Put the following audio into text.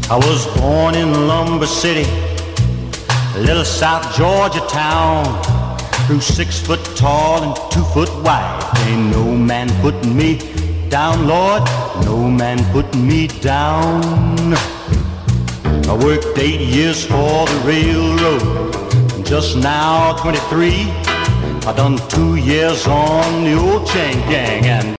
I was born in Lumber City, a little South Georgia town. Grew 6 foot tall and 2 foot wide. Ain't no man putting me down, Lord, no man putting me down. I worked 8 years for the railroad, just now 23. I done 2 years on the old chain gang, and